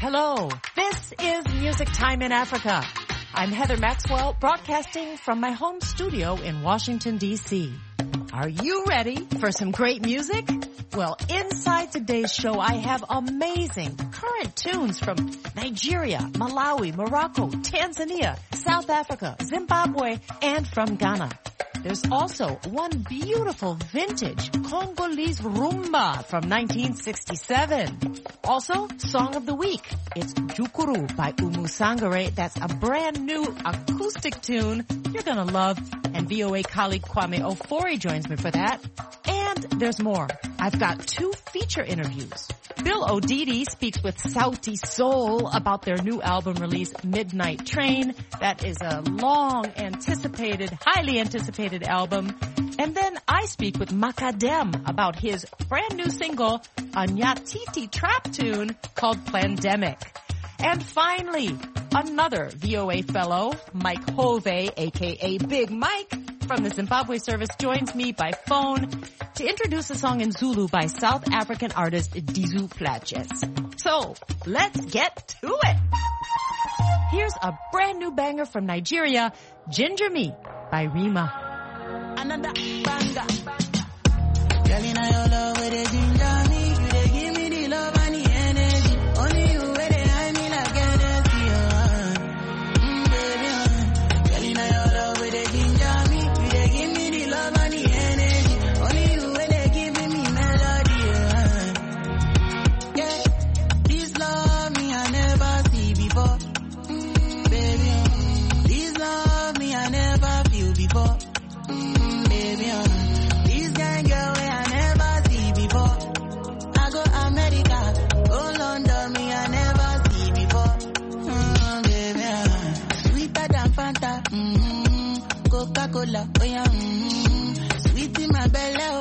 Hello, this is Music Time in Africa. I'm Heather Maxwell, broadcasting from my home studio in Washington, D.C. Are you ready for some great music? Well, inside today's show, I have amazing current tunes from Nigeria, Malawi, Morocco, Tanzania, South Africa, Zimbabwe, and from Ghana. There's also one beautiful vintage Congolese rumba from 1967. Also, Song of the Week. It's Jukuru by Umu Sangare. That's a brand new acoustic tune you're gonna love. And VOA colleague Kwame Ofori joins me for that. And there's more. I've got 2 feature interviews. Bill Odidi speaks with Sauti Soul about their new album release, Midnight Train. That is a long-anticipated, highly anticipated album. And then I speak with Makadem about his brand new single, a Nyatiti trap tune called Plandemic. And finally, another VOA fellow, Mike Hove, aka Big Mike, from the Zimbabwe service, joins me by phone to introduce a song in Zulu by South African artist Dizu Platjes. So, let's get to it! Here's a brand new banger from Nigeria, Ginger Me by Rima. Another banger. Girl, in your love with the ginger me, you dey give me the love and the energy. Only you where they hide me like energy, baby, Girl, in your love with the ginger me, you dey give me the love and the energy. Only you where they giving me melody, Yeah, this love me I never see before, baby. This love me I never feel before. Baby, this kind girl way I never see before. I go America, go London, me I never see before. Baby, sweeter than Fanta, Coca-Cola, oh yeah, sweet in my belly, oh,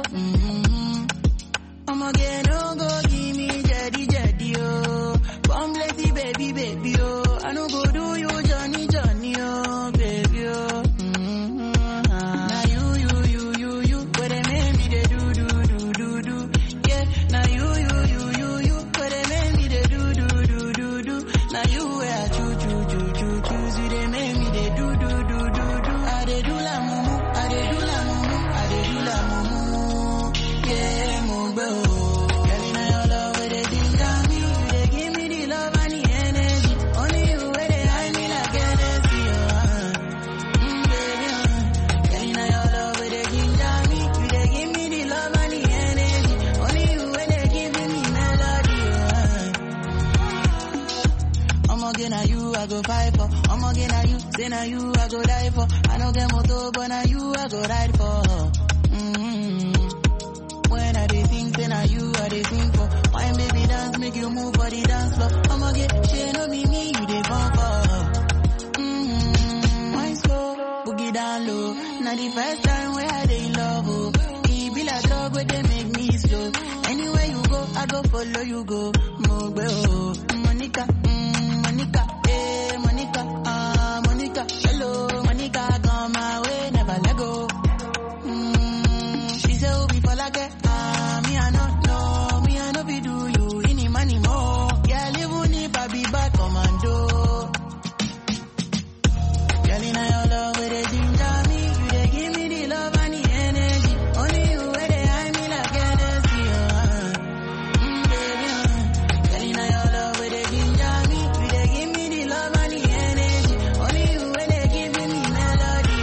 I'ma get no go give me jetty, oh, come bless you, baby, oh, I no go do you Johnny, oh, baby, oh. I go fight for. I'm again now you, say now you I go die for. I don't get motor, but now you I go ride for. When I dey think, say now you I dey sing for. Wine baby dance, make you move for the dance floor. I'm again, she no be me, you dey fall for. Wine slow, boogie down low. Now the first time where I dey in love, oh. It be like drug where they make me slow. Anywhere you go, I go follow you go. Mogbe oh, Monica, Monica. Monica, hello, Monica, come my way, never let go. She say, oh, before like it, me I not know, me I no be do you any money more. Yeah, live if I be bad commando. Girl, in your love with the ginger me, you dey give me the love and the energy. Only you where they hide me like energy, baby, Girl, in your love with the ginger me, you dey give me the love and the energy. Only you where they giving me melody,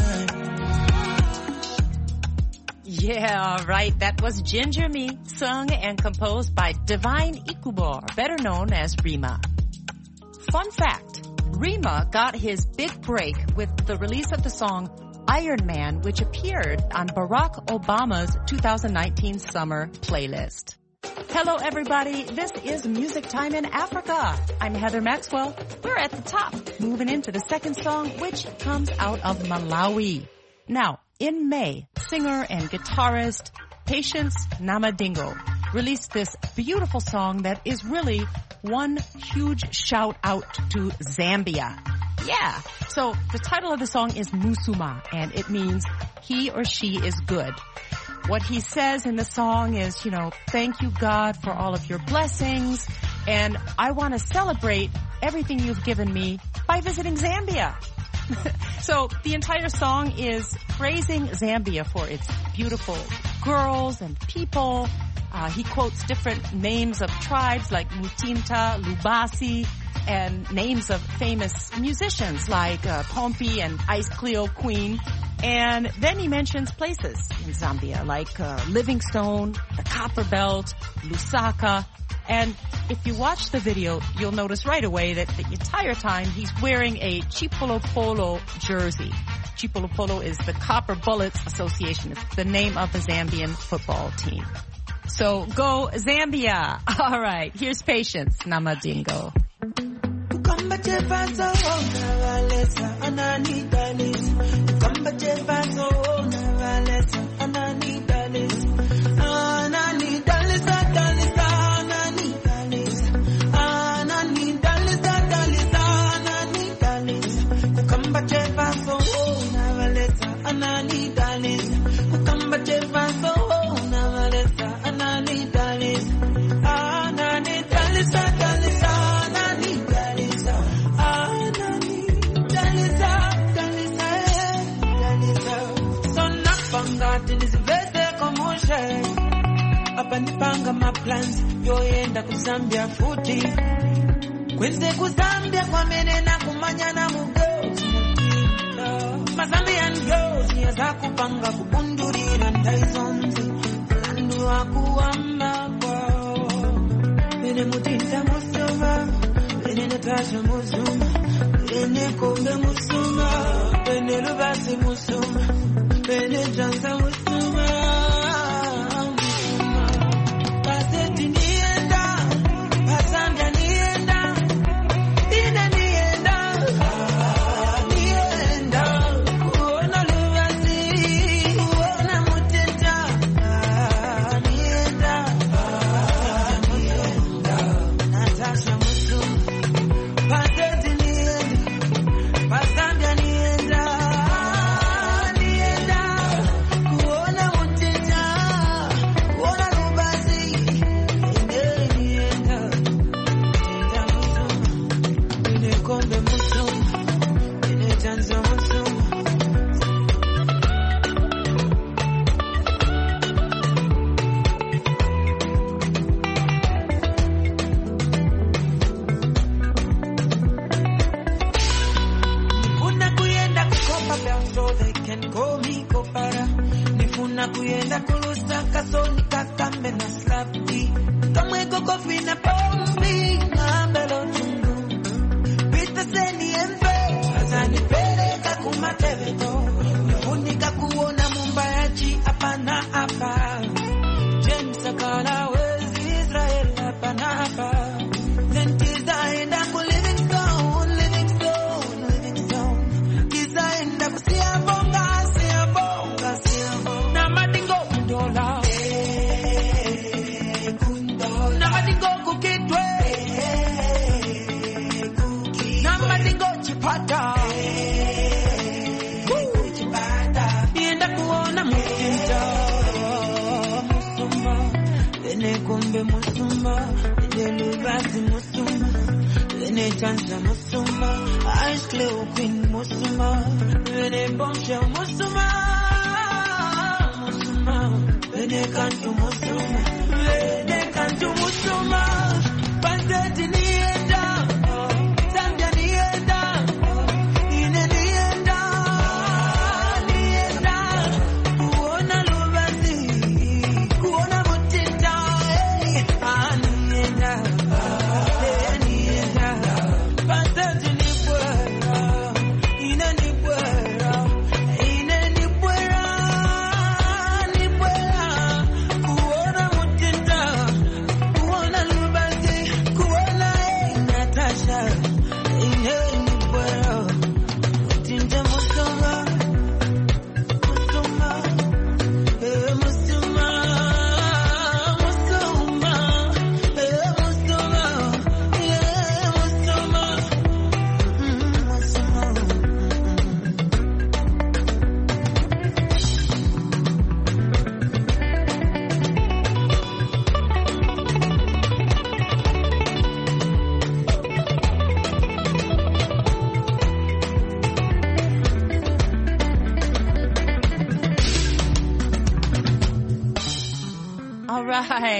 Yeah, right. That was Ginger Me, sung and composed by Divine Ikubar, better known as Rima. Fun fact, Rima got his big break with the release of the song Iron Man, which appeared on Barack Obama's 2019 summer playlist. Hello, everybody. This is Music Time in Africa. I'm Heather Maxwell. We're at the top, moving into the second song, which comes out of Malawi. Now, in May, singer and guitarist Patience Namadingo released this beautiful song that is really one huge shout out to Zambia. Yeah. So the title of the song is Musuma, and it means he or she is good. What he says in the song is, thank you, God, for all of your blessings. And I want to celebrate everything you've given me by visiting Zambia. So the entire song is praising Zambia for its beautiful girls and people. He quotes different names of tribes like Mutinta, Lubasi, and names of famous musicians like Pompi and Ice Cleo Queen. And then he mentions places in Zambia like Livingstone, the Copper Belt, Lusaka. And if you watch the video, you'll notice right away that the entire time he's wearing a Chipolopolo jersey. Chipolopolo is the Copper Bullets Association. It's the name of the Zambian football team. So go Zambia. All right, here's Patience, Namadingo. Nipanga my plans, yoenda ku Zambia futi. Kwenze ku Zambia kwa mene na kumanya na mugozi. Ma Zambian girls, niyaza kupanga kubundurira ndaizonzi. Landu wakuwamba kwao. Mene Mutinta Musuma, mene Natasha Musuma, mene Kombe Musuma, mene Lubasi Musuma, mene Jansa Musuma.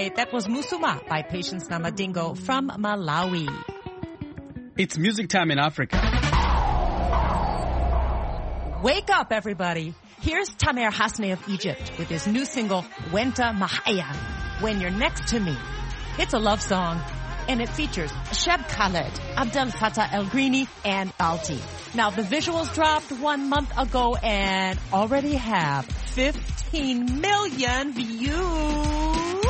right, that was Musuma by Patience Namadingo from Malawi. It's music time in Africa. Wake up, everybody. Here's Tamer Hasne of Egypt with his new single, Wenta Mahaya, When You're Next to Me. It's a love song, and it features Sheb Khaled, Abdel Fattah El-Grini, and Balti. Now, the visuals dropped 1 month ago and already have 15 million views.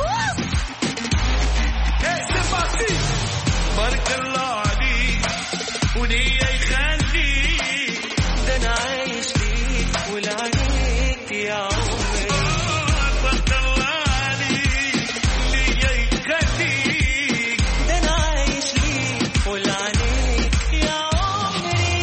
Hey, c'est parti! Barakallah Ali, ولي يخليك ده أنا عايش ليك ولعنيك يا عمري. بarakallah Ali, ولي يخليك ده أنا عايش ليك ولعنيك يا عمري.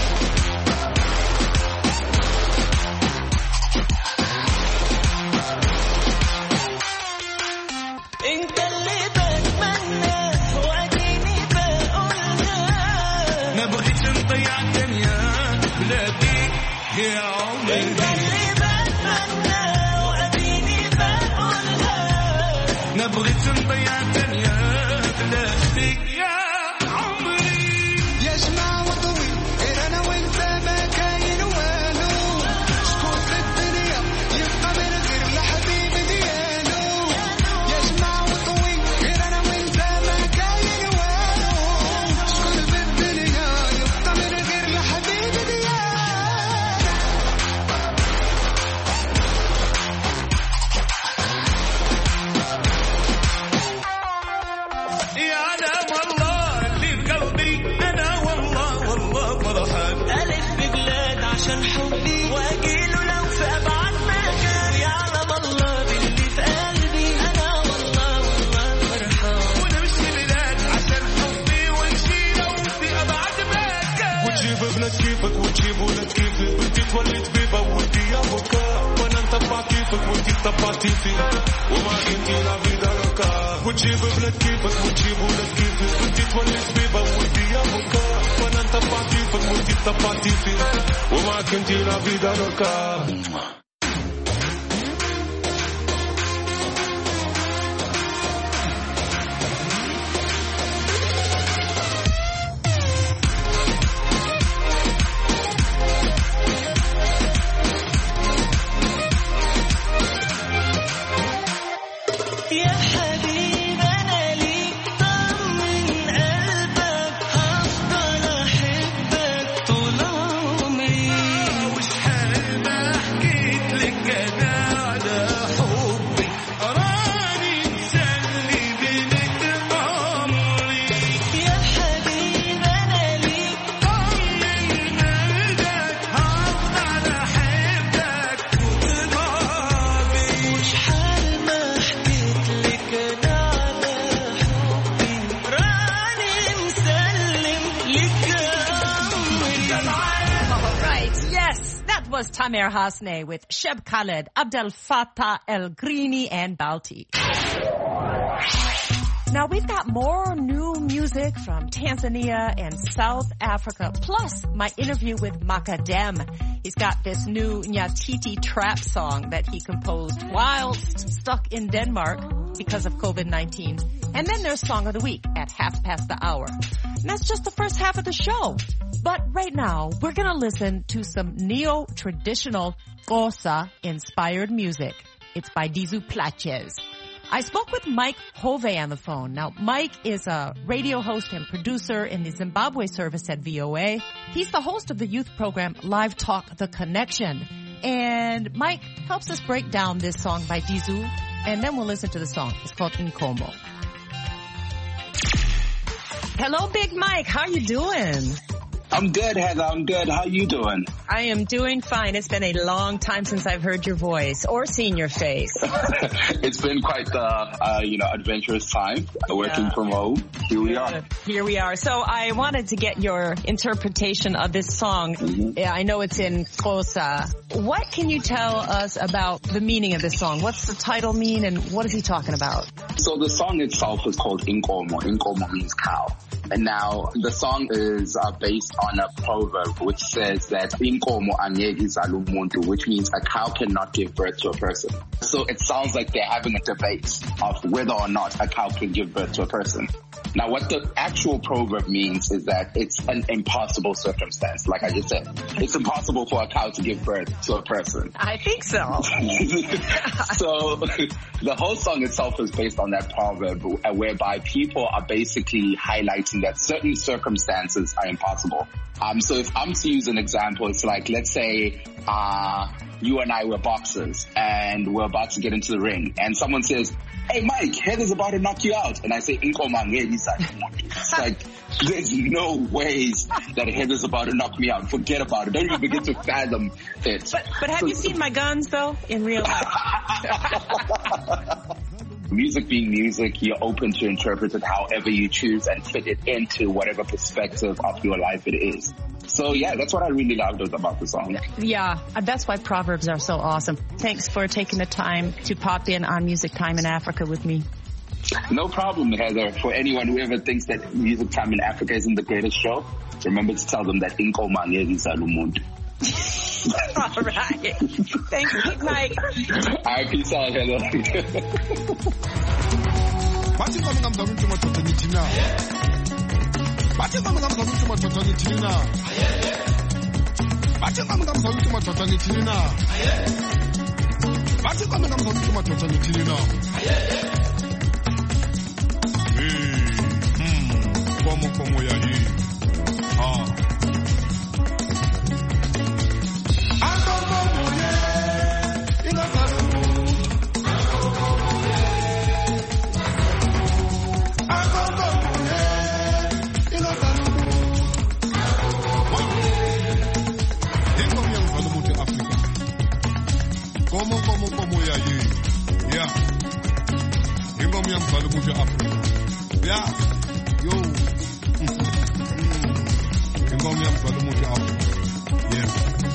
انت اللي بتمنى واديني بقولها ما بغيتش نضيع الدنيا بلادي يا عمري. انت اللي بتمنى واديني بقولها ما بغيتش نضيع الدنيا بلادي يا عمري. يا جماعة وضوي غير انا وانت ما كاين والو شكون في الدنيا يبقى من غير الحبيب ديالو. يا جماعة وضوي غير انا وانت ما كاين والو شكون في الدنيا يبقى من غير الحبيب ديالو. يا أنا والله اللي في قلبي أنا والله فرحان ألف ببلاد عشان حبي وأجيله لو في أبعد مكان. يا عالم الله باللي في قلبي أنا والله فرحان ونمشي بلاد عشان حبي ونشيله في أبعد مكان. وتجيب بنات كيفك وتجيب ولاد كيفك وانتي تولي طبيبة وانتي يا بكاء وانا نطبع كيفك وانتي طبعتي فيك وما كنتي لا فيدا لوكا. وتجيب بنات كيفك وتجيب ولاد كيفك وانتي تولي طبيبة وانتي يا بكاء وانا نطبع كيفك وانتي طبعتي فيك وما كنتي لا فيدا لوكا. يا حبيب أنا ليك طمن قلبك هفضل أحبك طول عمري. وشحال ما حكيت لك أنا على حبي راني مسلي بينك عمري. يا حبيب أنا ليك طمن قلبك هفضل أحبك طول عمري. وشحال ما حكيت لك أنا على حبي راني مسلم لك عمري. All right, yes, that was Tamer Hasne with Sheb Khaled, Abdel Fattah El-Grini, and Balti. Now we've got more new music from Tanzania and South Africa, plus my interview with Makadem. He's got this new Nyatiti trap song that he composed whilst stuck in Denmark because of COVID-19. And then there's Song of the Week at hour. And that's just the first half of the show. But right now, we're going to listen to some neo-traditional Xhosa-inspired music. It's by Dizu Platjes. I spoke with Mike Hove on the phone. Now, Mike is a radio host and producer in the Zimbabwe service at VOA. He's the host of the youth program Live Talk The Connection. And Mike helps us break down this song by Dizu, and then we'll listen to the song. It's called Nkomo. Hello, Big Mike. How you doing? I'm good, Heather. I'm good. How you doing? I am doing fine. It's been a long time since I've heard your voice or seen your face. It's been quite the, adventurous time working from home. Here we are. Here we are. So I wanted to get your interpretation of this song. Mm-hmm. I know it's in Xhosa. What can you tell us about the meaning of this song? What's the title mean and what is he talking about? So the song itself is called Inkomo. Inkomo means cow. And now the song is based on a proverb which says that inkomo angeke izale umuntu, which means a cow cannot give birth to a person. So it sounds like they're having a debate of whether or not a cow can give birth to a person. Now, what the actual proverb means is that it's an impossible circumstance. Like I just said, it's impossible for a cow to give birth to a person. I think so. So the whole song itself is based on that proverb, whereby people are basically highlighting that certain circumstances are impossible. So if I'm to use an example, it's like, let's say, you and I were boxers and we're about to get into the ring and someone says, "Hey Mike, Heather's about to knock you out." And I say, it's like, there's no ways that Heather's about to knock me out. Forget about it. Don't even begin to fathom it. But have you seen my guns though in real life? Music being music, you're open to interpret it however you choose and fit it into whatever perspective of your life it is. So yeah, that's what I really loved about the song. Yeah, that's why proverbs are so awesome. Thanks for taking the time to pop in on Music Time in Africa with me. No problem, Heather. For anyone who ever thinks that Music Time in Africa isn't the greatest show, remember to tell them that inkomo angeke izale umuntu. All right. Thank you, Mike. All right, peace out, Heather. Como ya allí. Como ya allí. Yeah. Ingo mi amsalo mucho Africa. Yeah. Yo. Ingo mi amsalo mucho Africa. Yeah.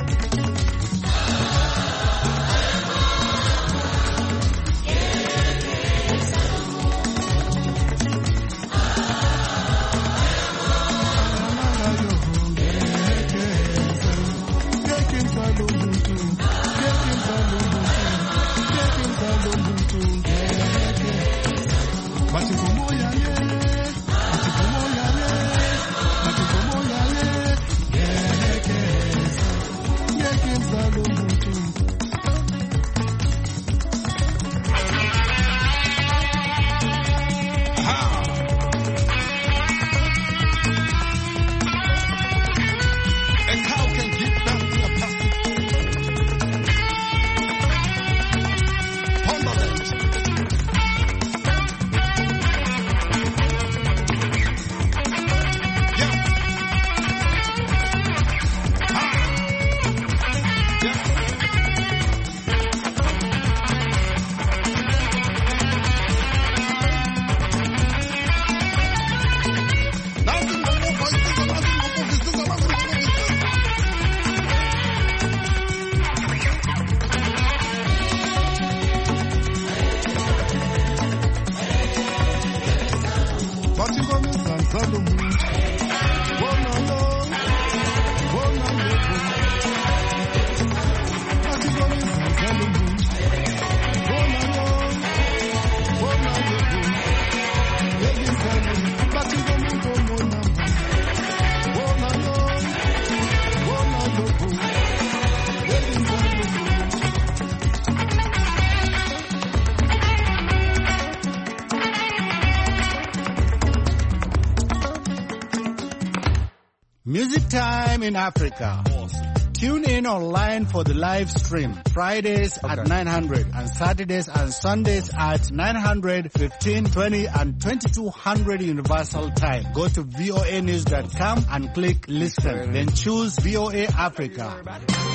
Music Time in Africa. Tune in online for the live stream. Fridays at 900 and Saturdays and Sundays at 900, 15, 20 and 2200 Universal Time. Go to voanews.com and click listen. Then choose VOA Africa.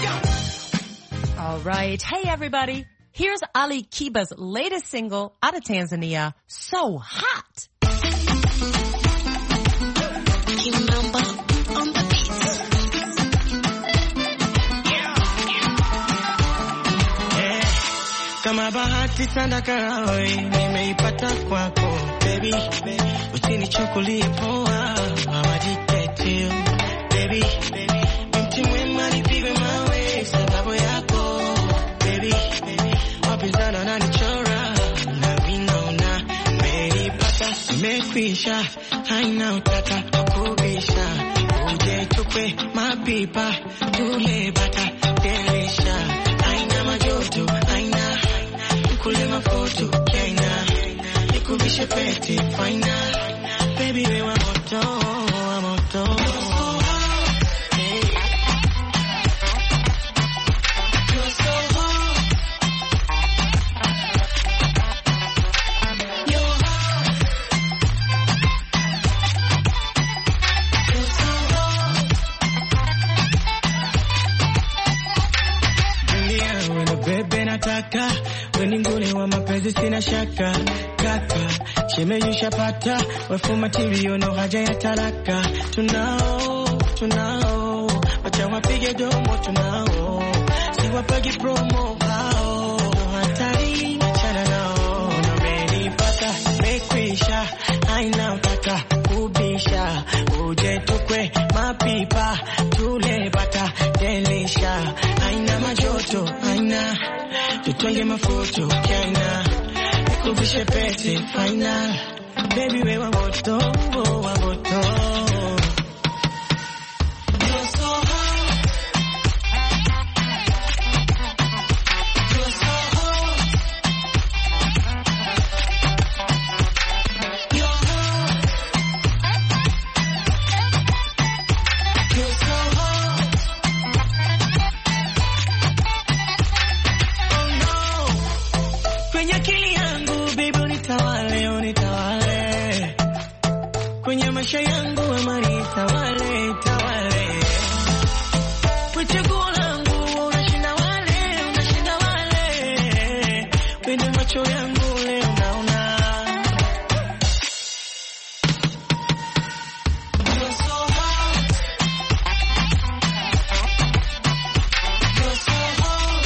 All right. Hey, everybody. Here's Ali Kiba's latest single out of Tanzania, So Hot. Kama bahati sana karawe nimeipata kwako baby, usinichukulie poa, mama jitetio. Baby, mti mwema nipigwe mawe sababu yako. Baby, wapinzana wananichora na vinaona menipata nimekwisha, haina utata kubisha. Uje tukwe mapipa tule bata delisha. Haina majoto, haina kule mafoto kaina nikubishe pete faina. Baby we wa moto, wa moto. Weningune wa mapenzi sina shaka. Kaka, shemeyusha pata wefu material no haja ya talaka. Tunao wacha wapige domo tunao. Siwapagi promo hao. No hatari chana nao. Namenipata mekwisha, haina utata kubisha. Uje tukwe mapipa tule bata delisha. Haina majoto, haina tutonge mafoto kaina nikubishe pete final. Baby we wa moto, wa moto. You're so hot. You're so hot. You're hot. You're so hot. Kwenye akili yangu baby unitawale, unitawale. Kwenye maisha yangu ama nitawale, tawale. Chaguo langu unashinda wale, unashinda wale. Kwenye macho yangu leo naona. You're so hot. You're so hot.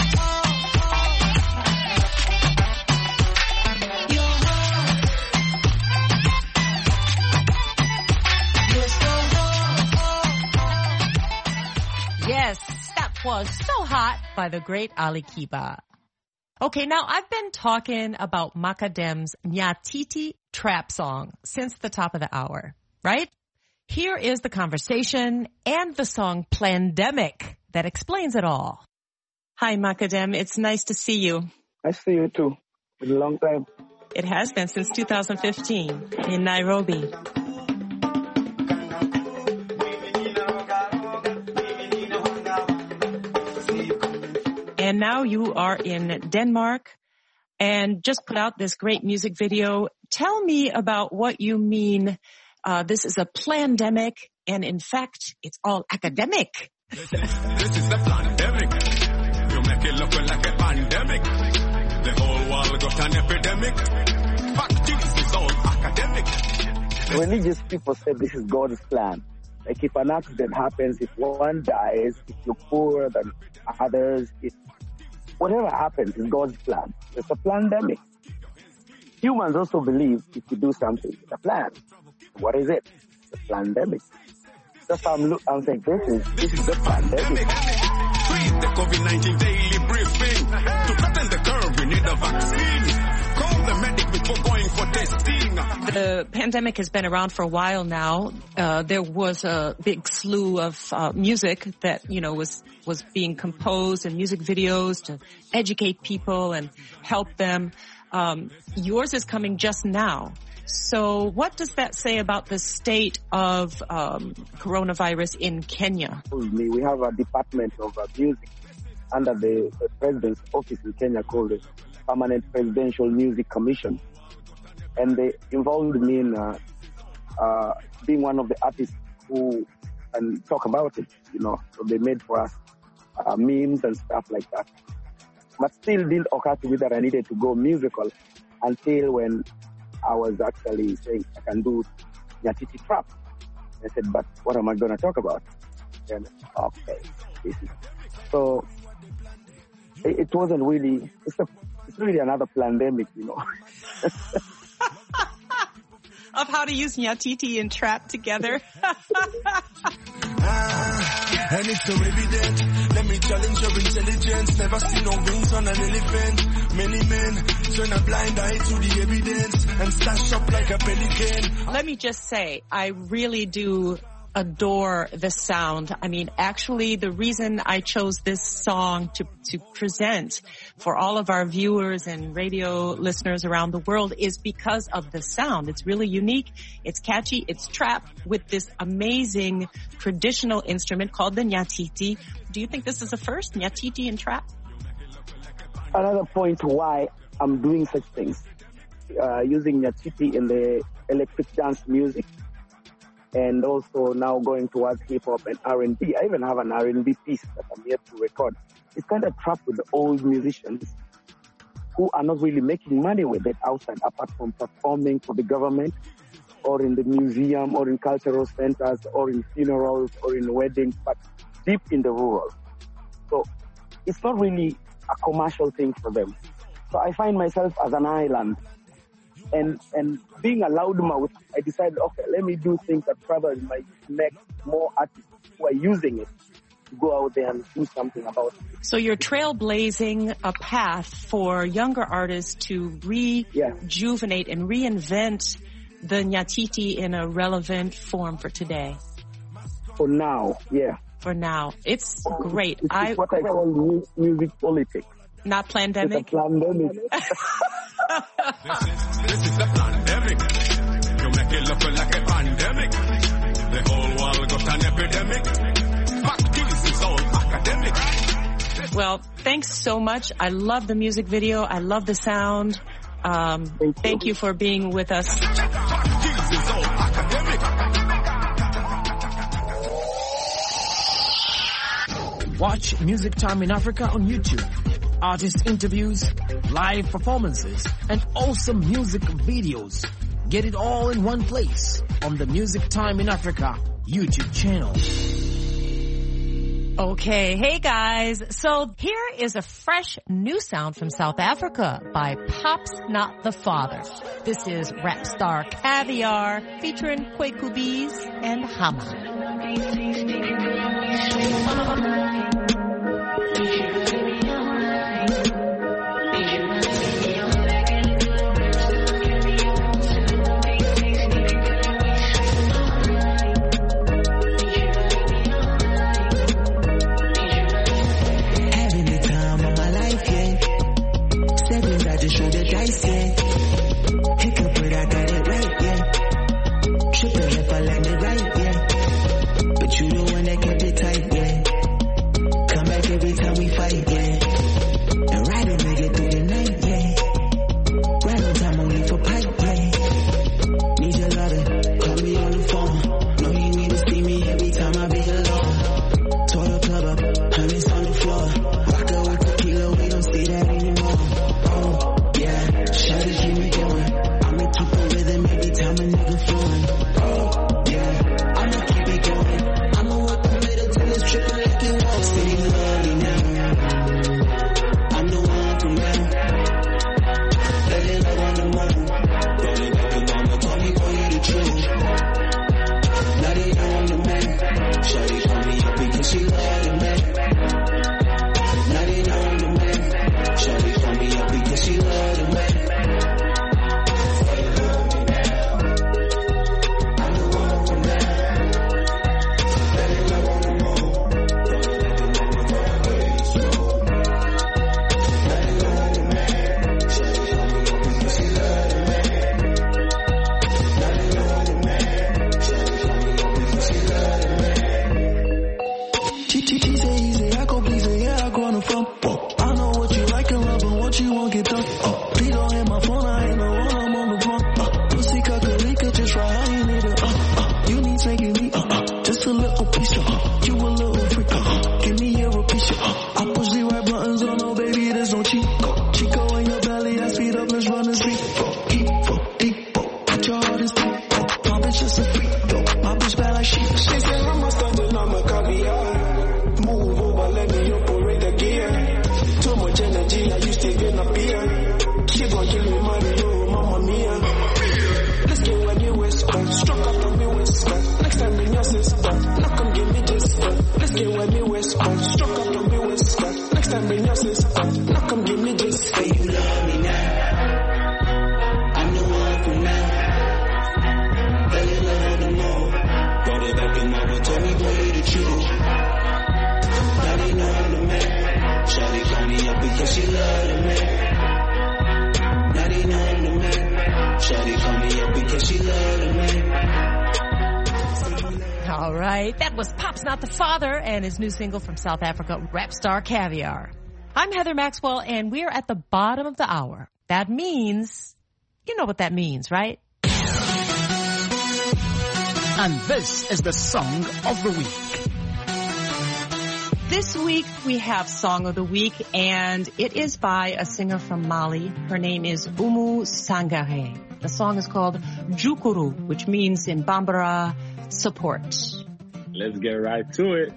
Yes, that was So Hot by the great Ali Kiba. Okay, now I've been talking about Macadam's Nyatiti trap song since the top of the hour, right? Here is the conversation and the song Plandemic that explains it all. Hi, Macadam. It's nice to see you. I see you too. It's a long time. It has been since 2015 in Nairobi. And now you are in Denmark and just put out this great music video. Tell me about what you mean. This is a plandemic, and in fact, it's all academic. This is a plandemic. You make it look like a pandemic. The whole world got an epidemic. Fact is, it's all academic. Religious people say this is God's plan. Like if an accident happens, if one dies, if you're poorer than others, if whatever happens is God's plan. It's a plandemic. Humans also believe if you do something, it's a plan. What is it? It's a plandemic. That's how I'm saying this is the pandemic. Tweet the COVID-19 daily briefing. To flatten the curve, we need a vaccine. Call the medic before going for testing. The pandemic has been around for a while now. There was a big slew of music that, was being composed and music videos to educate people and help them. Yours is coming just now. So what does that say about the state of coronavirus in Kenya? We have a department of music under the president's office in Kenya called the Permanent Presidential Music Commission. And they involved me in being one of the artists who can talk about it, So they made for us memes and stuff like that. But still didn't occur to me that I needed to go musical until when I was actually saying I can do Nyatiti trap. I said, but what am I going to talk about? And okay, so it wasn't really. It's really another pandemic, of how to use Nyatiti and trap together. And it's so evident. Let me challenge your intelligence. Never seen no wings on an elephant. Many men turn a blind eye to the evidence and stash up like a pelican. Let me just say, I really do adore the sound. I mean, actually, the reason I chose this song to present for all of our viewers and radio listeners around the world is because of the sound. It's really unique. It's catchy. It's trap with this amazing traditional instrument called the Nyatiti. Do you think this is a first, Nyatiti and trap? Another point why I'm doing such things, using Nyatiti in the electric dance music, and also now going towards hip-hop and R&B. I even have an R&B piece that I'm yet to record. It's kind of trapped with the old musicians who are not really making money with it outside, apart from performing for the government or in the museum or in cultural centers or in funerals or in weddings, but deep in the rural. So it's not really a commercial thing for them. So I find myself as an island. And being a loudmouth, I decided, okay, let me do things that probably might connect more artists who are using it to go out there and do something about it. So you're trailblazing a path for younger artists to rejuvenate and reinvent the Nyatiti in a relevant form for today. For now, yeah. For now. It's great. It's what I call music politics. Not pandemic? It's a pandemic. This is the pandemic. You make it look like a pandemic. The whole world got an epidemic. Fuck this is all academic. Well, thanks so much. I love the music video. I love the sound. Thank you for being with us. Fuck this is all academic. Watch Music Time in Africa on YouTube. Artist interviews, live performances, and awesome music videos. Get it all in one place on the Music Time in Africa YouTube channel. Okay, hey guys. So here is a fresh new sound from South Africa by Pops Not the Father. This is rap star Caviar featuring Kwaku Bees and Hama. All right. That was Pop's Not the Father and his new single from South Africa, Rap Star Caviar. I'm Heather Maxwell, and we're at the bottom of the hour. That means, you know what that means, right? And this is the Song of the Week. This week we have Song of the Week, and it is by a singer from Mali. Her name is Oumou Sangaré. The song is called Jukuru, which means in Bambara, support. Let's get right to it.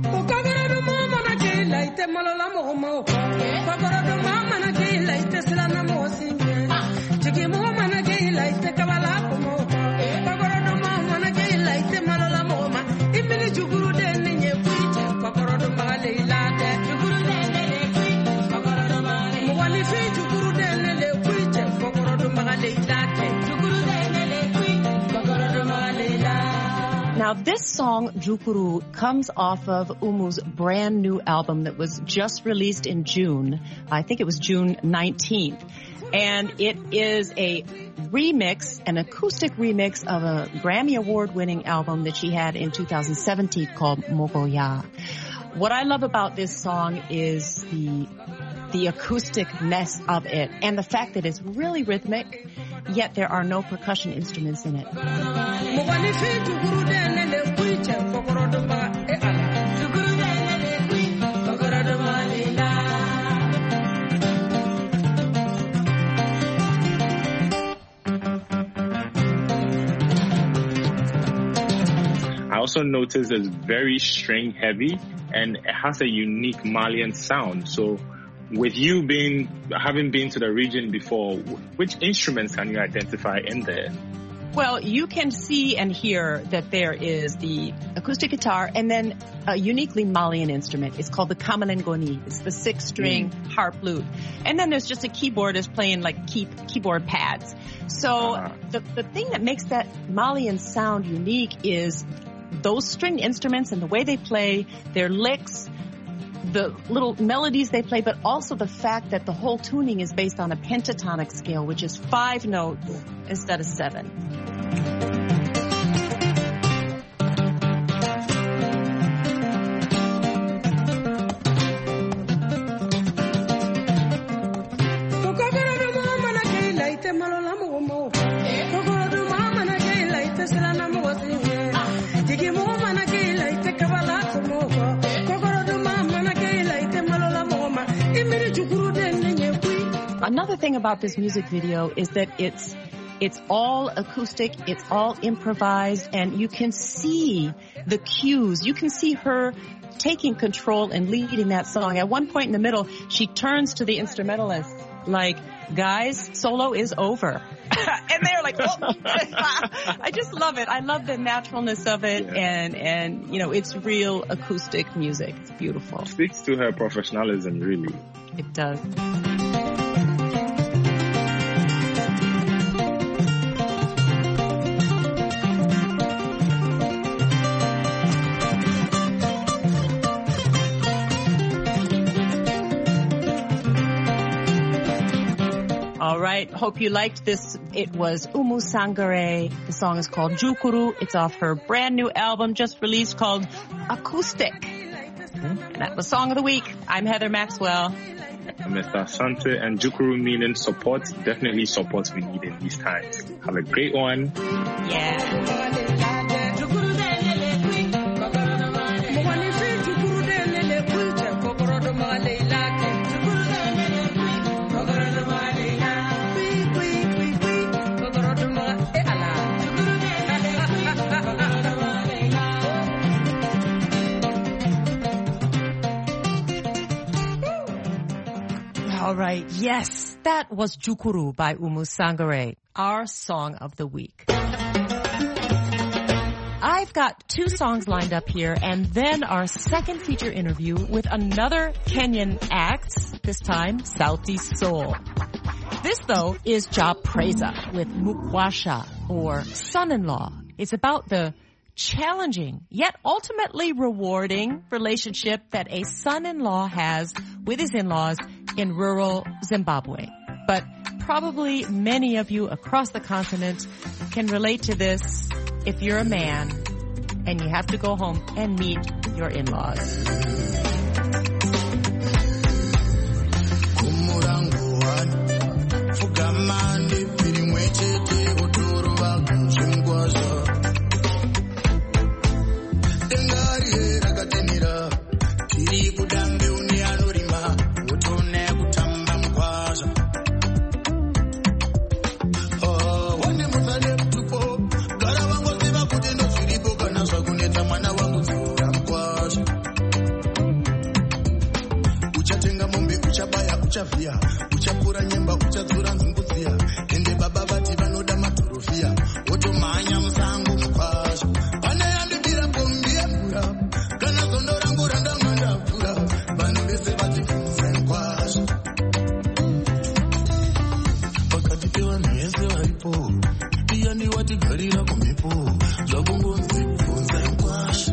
Now, this song, Jukuru, comes off of Oumou's brand new album that was just released in June. I think it was June 19th. And it is a remix, an acoustic remix of a Grammy Award-winning album that she had in 2017 called Mogoya. What I love about this song is the acoustic-ness of it and the fact that it's really rhythmic, yet there are no percussion instruments in it. I also noticed it's very string heavy and it has a unique Malian sound. So with you having been to the region before, which instruments can you identify in there? Well, you can see and hear that there is the acoustic guitar and then a uniquely Malian instrument. It's called the kamalengoni. It's the 6-string harp lute. And then there's just a keyboardist playing like keyboard pads. So the thing that makes that Malian sound unique is those stringed instruments and the way they play, their licks, the little melodies they play, but also the fact that the whole tuning is based on a pentatonic scale, which is 5 notes instead of 7. Another thing about this music video is that it's all acoustic, it's all improvised, and you can see the cues. You can see her taking control and leading that song. At one point in the middle, she turns to the instrumentalists like, guys, solo is over. And they're like, oh. I just love it. I love the naturalness of it, and you know, it's real acoustic music. It's beautiful. It speaks to her professionalism, really. It does. All right. Hope you liked this. It was Oumou Sangaré. The song is called Jukuru. It's off her brand new album just released called Acoustic. And that was Song of the Week. I'm Heather Maxwell. I'm Mr. Asante, and Jukuru meaning support. Definitely support we need in these times. Have a great one. Yeah. All right. Yes, that was Jukuru by Oumou Sangaré, our song of the week. I've got 2 songs lined up here and then our second feature interview with another Kenyan act, this time Sauti Sol. This, though, is Ja Preza with Mukwasha, or son-in-law. It's about the challenging, yet ultimately rewarding relationship that a son-in-law has with his in-laws in rural Zimbabwe. But probably many of you across the continent can relate to this if you're a man and you have to go home and meet your in-laws. uchapura nyemba uchadzura nzungudzia ende baba vati vanoda matorofia wotomhanya musango mukwazha pane yandibira pombi yemvura kana zondo rangu randamandavhura vanhu vese vachibvunzani kwazvo pakati pevanhu vese varipo iyani watigarira kumhepo zvakungonzi bvunzani kwazvo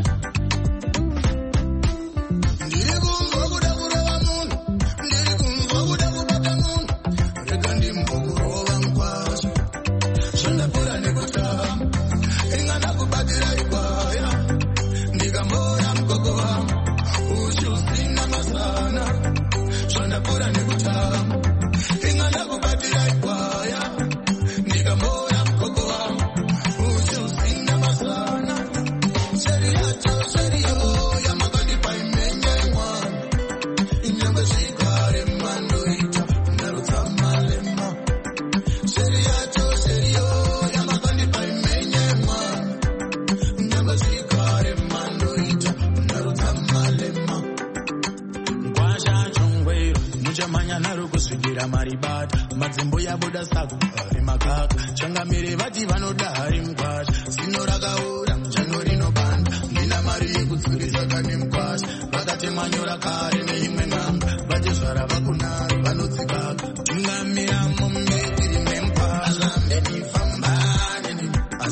madzimbo yabuda sago ari makaka changamire vati vanoda hari mkwasha zino rakaura mujano rinobanda ndina mari yekudzurisa kane mkwasha vakatemanyora kare neimwe nganga vachizvara vakunari vanodzikaka tingamira mumbetiri memkwasha asambeni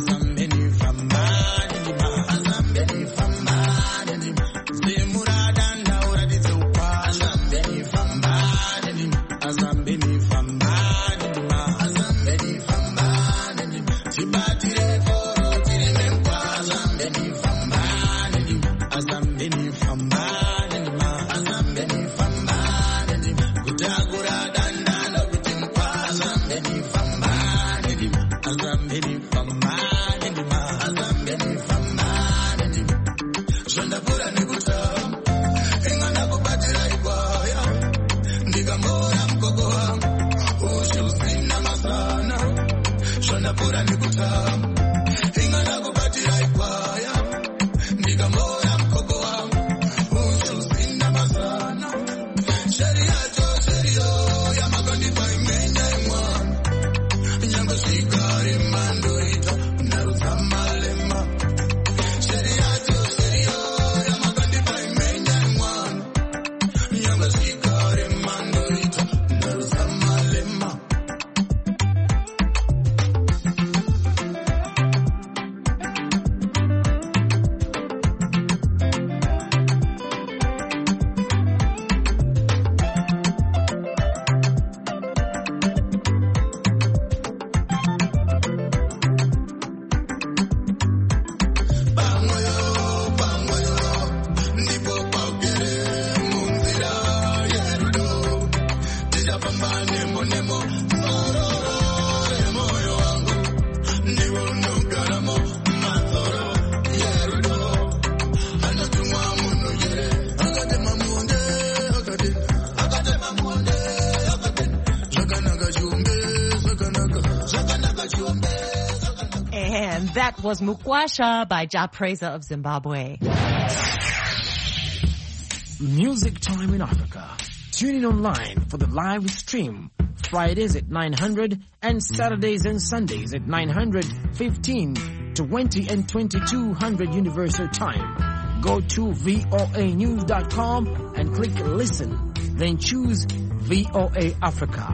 fambane asambeni fambane zemurada ndauratidze ukwasha asambeni fambane asambeni fambane That was Mukwasha by Ja Preza of Zimbabwe. Music Time in Africa. Tune in online for the live stream. Fridays at 900 and Saturdays and Sundays at 900, 15, 20 and 2200 Universal Time. Go to voanews.com and click listen. Then choose VOA Africa.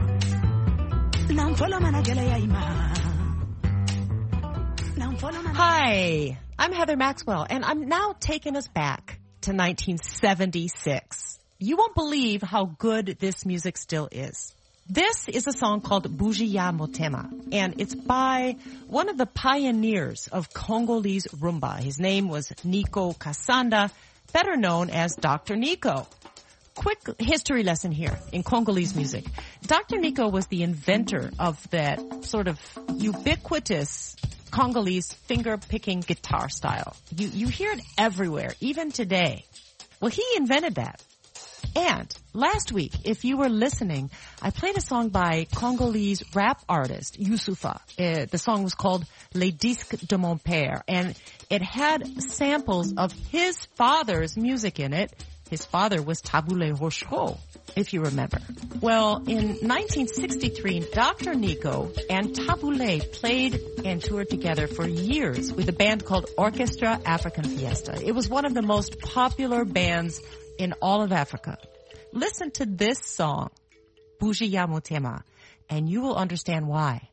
Hi, I'm Heather Maxwell, and I'm now taking us back to 1976. You won't believe how good this music still is. This is a song called Bougie Ya Motema, and it's by one of the pioneers of Congolese rumba. His name was Nico Kasanda, better known as Dr. Nico. Quick history lesson here in Congolese music. Dr. Nico was the inventor of that sort of ubiquitous Congolese finger-picking guitar style. You hear it everywhere, even today. Well, he invented that. And last week, if you were listening, I played a song by Congolese rap artist Youssoufa. The song was called Les Disques de Mon Père, and it had samples of his father's music in it. His father was Taboulé Rochereau, if you remember. Well, in 1963, Dr. Nico and Taboulé played and toured together for years with a band called Orchestra African Fiesta. It was one of the most popular bands in all of Africa. Listen to this song, Bougie Ya Motema, and you will understand why.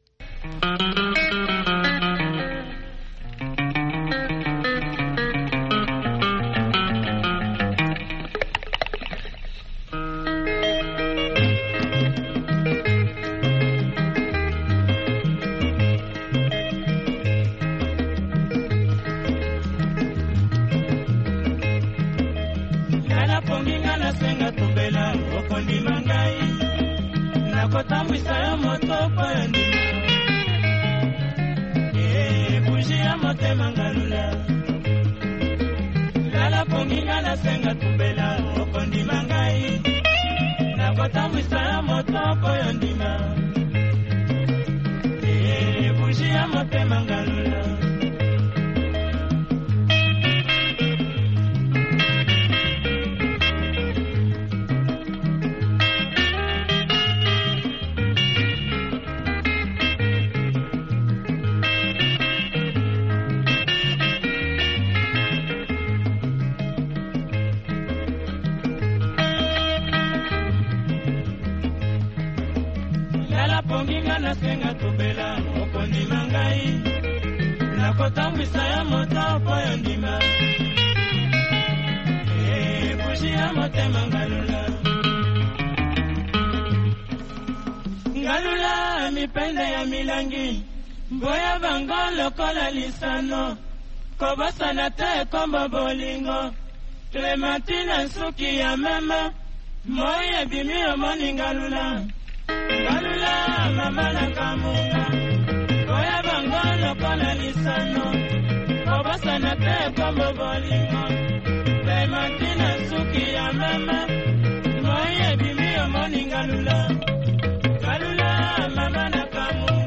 Ngalula mipende ya milangi Boya bango lokola lisano Kobasana te kombo bolingo Clementina suki ya mema Moye bimi omoni ngalula Ngalula mama na kamunga Boya bango lokola lisano Kobasana te kombo bolingo Clementina suki ya mema Moye bimi omoni ngalula Ngalula mama na kamunga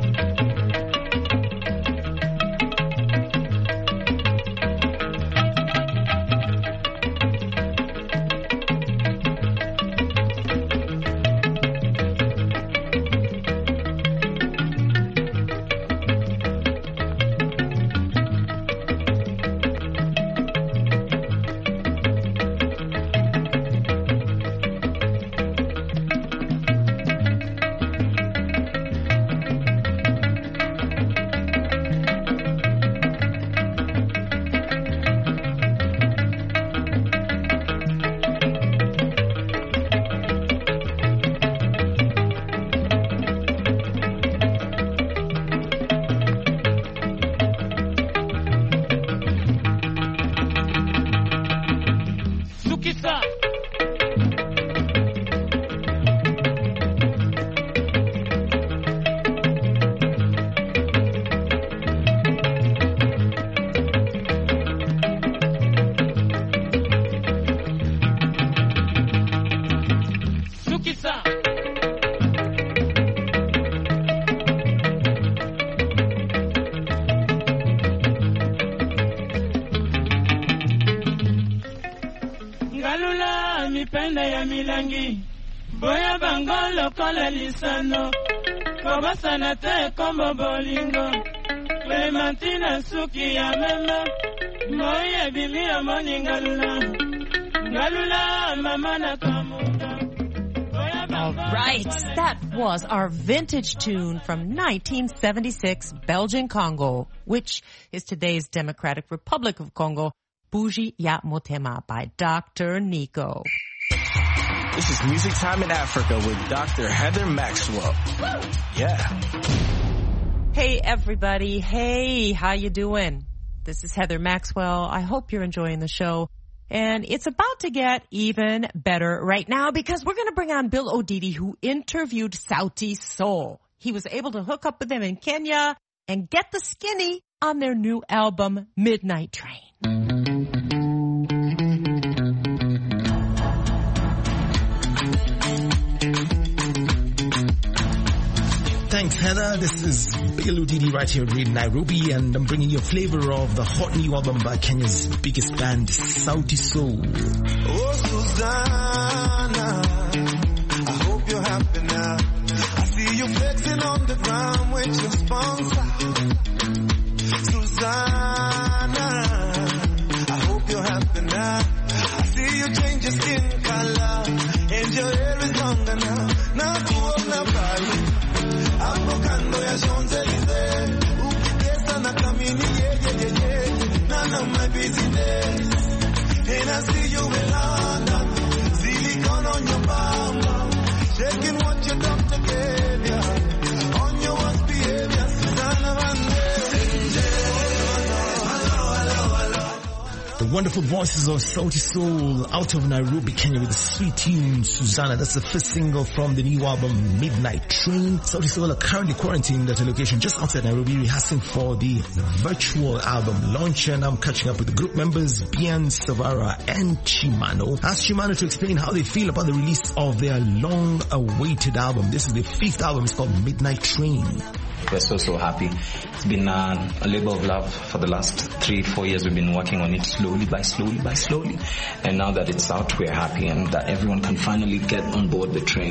Boya bango lokola lisano Kobasana te kombo bolingo Clementina suki ya mema Moye bimi omoni ngalula Ngalula mama na kamunga All right, that was our vintage tune from 1976, Belgian Congo, which is today's Democratic Republic of Congo, Bougie Ya Motema by Dr. Nico. This is Music Time in Africa with Dr. Heather Maxwell. Yeah. Hey everybody. Hey, how you doing? This is Heather Maxwell. I hope you're enjoying the show. And it's about to get even better right now because we're going to bring on Bill Odidi, who interviewed Sauti Sol. He was able to hook up with them in Kenya and get the skinny on their new album, Midnight Train. Thanks, Heather. This is Bill Odidi right here in Nairobi, and I'm bringing you a flavor of the hot new album by Kenya's biggest band, Sauti Sol. Oh, Susanna, I hope you're happy now. I see you flexing on the ground with your sponsor. Susanna, I hope you're happy now. I see you change your skin color, and your hair is longer now. Now kuona bali hapo kando ya Champs-Elysees, ukitesa na kamini yeye none of my business. And I see you in London, silicone on your bum, shaking what your doctor gave ya, on your worst behavior, Susanna Vande. The wonderful voices of Sauti Sol out of Nairobi, Kenya with the sweet tune Susanna. That's the first single from the new album Midnight Train. Sauti Sol are currently quarantined at a location just outside Nairobi rehearsing for the virtual album launch, and I'm catching up with the group members Bien, Savara and Chimano. Ask Chimano to explain how they feel about the release of their long-awaited album. This is the 5th album. It's called Midnight Train. We're so happy. It's been a labor of love for the last 3-4 years. We've been working on it slowly by slowly. And now that it's out, we're happy and that everyone can finally get on board the train.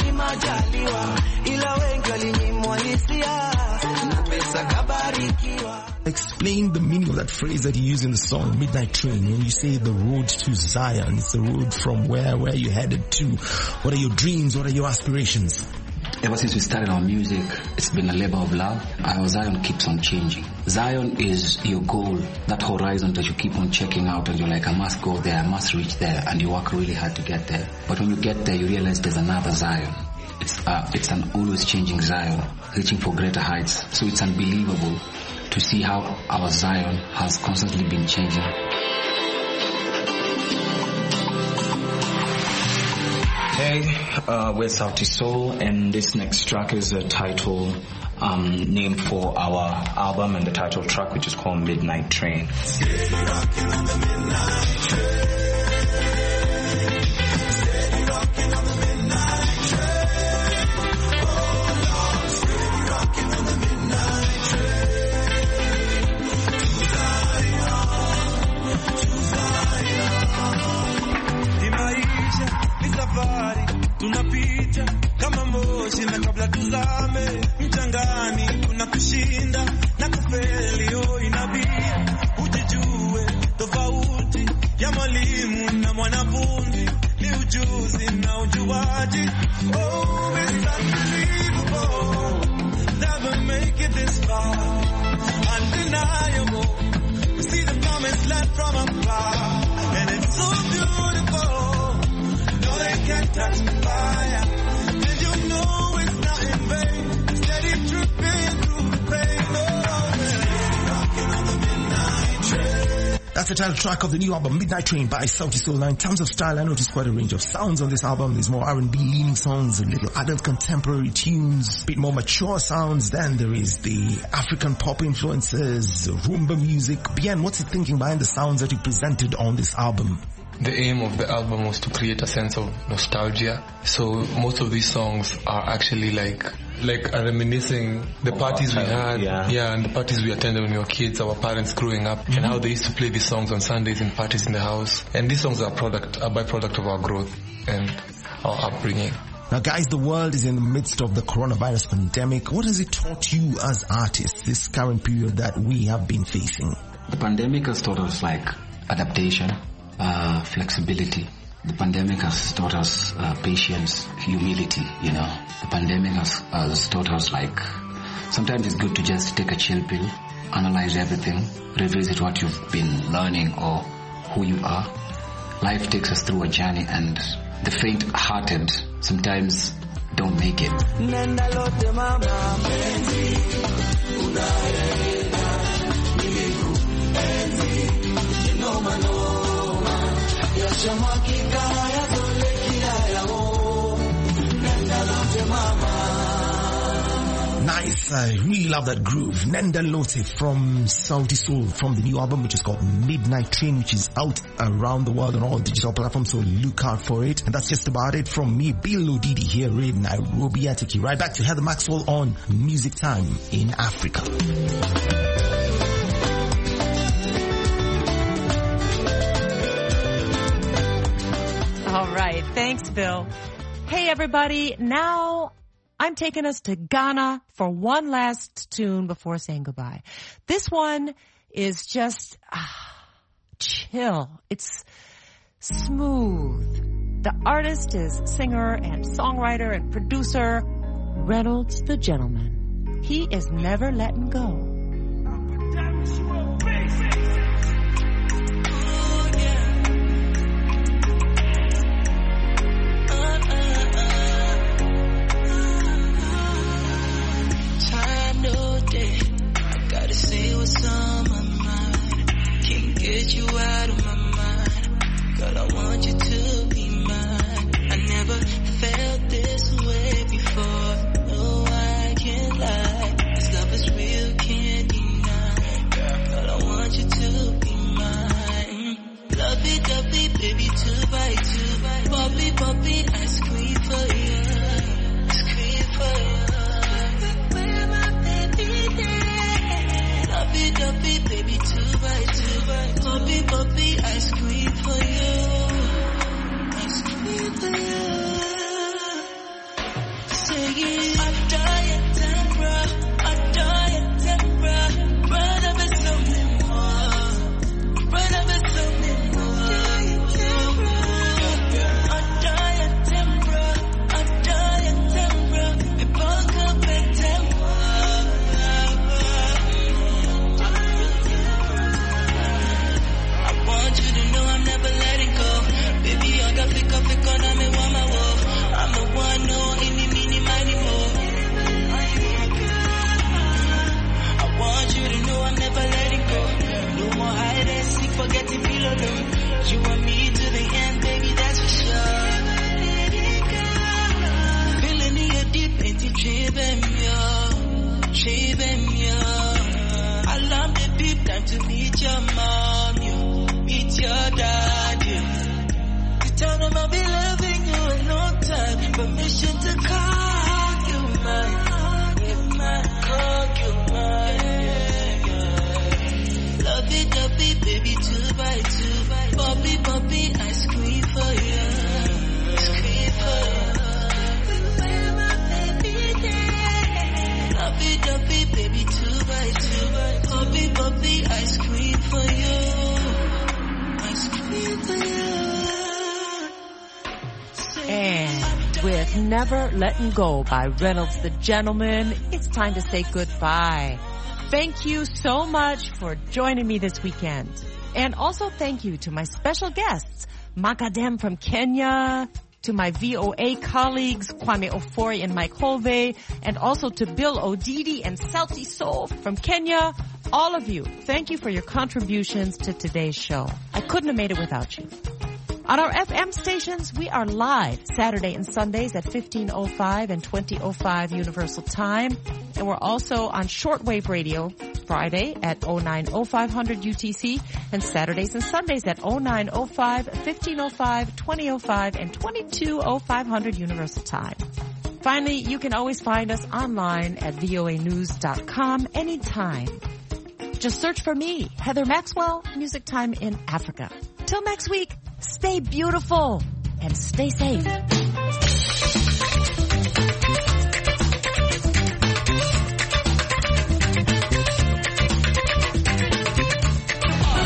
Explain the meaning of that phrase that you use in the song, Midnight Train. When you say the road to Zion, it's the road from where you headed to. What are your dreams? What are your aspirations? Ever since we started our music, it's been a labor of love. Our Zion keeps on changing. Zion is your goal, that horizon that you keep on checking out and you're like, I must go there, I must reach there, and you work really hard to get there. But when you get there, you realize there's another Zion. It's an always changing Zion, reaching for greater heights. So it's unbelievable to see how our Zion has constantly been changing. Hey, we're Sauti Sol, and this next track is a title named for our album and the title track, which is called Midnight Train. Steady rocking on the midnight train. Steady rocking on the midnight train. Oh Lord, steady rocking on the midnight train. To Zion. Imaisha ni safari, tunapita kama moshi na kabla tuzame mchangani, kuna kushinda na kufeli. Oh, inabidi ujijue tofauti ya mwalimu na mwanafunzi ni ujuzi na ujuaji. Oh, it's unbelievable, never make it this far. Undeniable, we see the promised land from afar, and it's so beautiful. No, they can't touch the fire, and you know it's not in vain. Steady dripping through the pain. Oh, steady rocking on the midnight train. That's the title track of the new album, Midnight Train by Sauti Sol. Now, in terms of style, I noticed quite a range of sounds on this album. There's more R&B leaning songs, a little adult contemporary tunes, a bit more mature sounds. Then there is the African pop influences, Rumba music. Bien, what's it thinking behind the sounds that you presented on this album? The aim of the album was to create a sense of nostalgia. So most of these songs are actually like reminiscing the parties we had, and the parties we attended when we were kids, our parents growing up, and how they used to play these songs on Sundays in parties in the house. And these songs are a byproduct of our growth and our upbringing. Now guys, the world is in the midst of the coronavirus pandemic. What has it taught you as artists, this current period that we have been facing? The pandemic has taught us adaptation, flexibility. The pandemic has taught us patience, humility, The pandemic has taught us sometimes it's good to just take a chill pill, analyze everything, revisit what you've been learning or who you are. Life takes us through a journey, and the faint-hearted sometimes don't make it. Nenda lote mama penzi unaenda nimekuenzi noma noma yashamwakika yazole kila yao nenda lote mama. Nice, I really love that groove. Nenda Lote from Sauti Soul from the new album which is called Midnight Train, which is out around the world on all digital platforms, so look out for it. And that's just about it from me, Bill Odidi, here in Nairobi. I take you right back to Heather Maxwell on Music Time in Africa. All right, thanks, Bill. Hey, everybody. Now I'm taking us to Ghana for one last tune before saying goodbye. This one is just chill. It's smooth. The artist is singer and songwriter and producer Reynolds the Gentleman. He is never letting go. I gotta say what's on my mind. Can't get you out of my mind. Girl, I want you to be mine. I never felt this way before. No, I can't lie. This love is real, can't deny. Girl, I want you to be mine. Lovey-dovey, baby, 2x2. Poppy, poppy, I scream for you. Scream for you. Lovey-dovey, baby, 2x2. Poppy, poppy, I scream for you. I scream for you. Say it. Adore your temper, adore your temper. Brother, but something more. Brother, but something more. Adore your temper, adore your temper. We both could be temper. Never letting go. Baby, I got pick up, I'm a woman, I'm a one, no, any, mini, mighty, more. I want you to know I'm never letting go. No more hide and seek, forget to feel alone. You and me to the end, baby, that's for sure. Feeling in your deep, into chiving you. I love the deep time to meet your mom, meet your dad, yeah. To tell them I'll be loving you in no time. Permission to call you mine, call you mine, yeah. Lovey-dovey, baby, 2x2. Poppy, poppy, I scream for you, scream for you. Lovey-dovey, baby, 2x2. Poppy, poppy, I scream for you. And with Never Letting Go by Reynolds the Gentleman, it's time to say goodbye. Thank you so much for joining me this weekend. And also thank you to my special guests, Makadem from Kenya, to my VOA colleagues, Kwame Ofori and Mike Holvey, and also to Bill Odidi and Sauti Soul from Kenya. All of you, thank you for your contributions to today's show. I couldn't have made it without you. On our FM stations, we are live Saturday and Sundays at 15:05 and 20:05 Universal Time. And we're also on shortwave radio Friday at 09:0500 UTC and Saturdays and Sundays at 09:05, 15:05, 20:05, and 22:0500 Universal Time. Finally, you can always find us online at voanews.com anytime. Just search for me, Heather Maxwell, Music Time in Africa. Till next week, stay beautiful and stay safe.